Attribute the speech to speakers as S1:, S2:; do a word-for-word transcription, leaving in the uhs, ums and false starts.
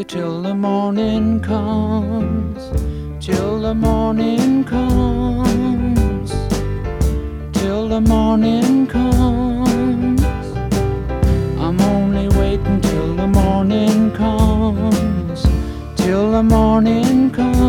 S1: till the morning comes, till the morning comes, till the morning comes. I'm only waiting till the morning comes, till the morning comes.